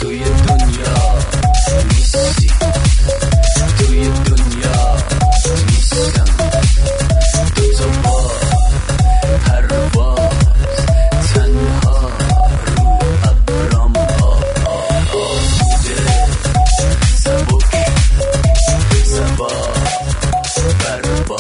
توی دنیا نیستی، توی دنیا نیستم. دوتا با پرواز تنها رو ابرام آسوده سبک سبا بربا.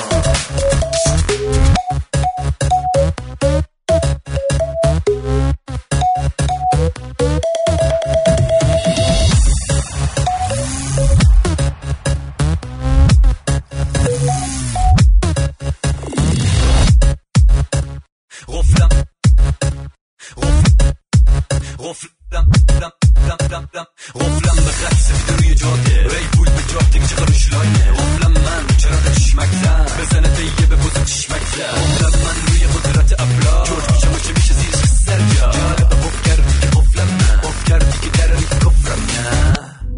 غفلم به خط سفید روی جاده، ری پول به جاده که چقدر شلاینه. غفلم من چرا چشمکتم بزنه دیگه به بوز چشمکتم. غفلم من روی قدرت افلا جورج میشم و چه میشه زیرش سرجا. جالبه بف کردی که غفلم من بف کردی که دراری کفرم نه.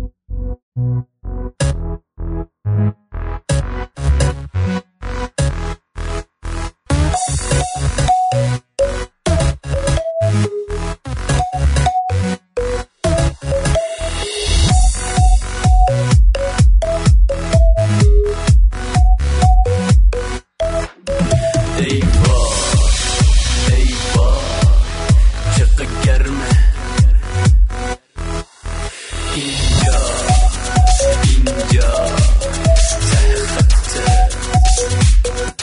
ای با چقدر گرمه اینجا ته خطه.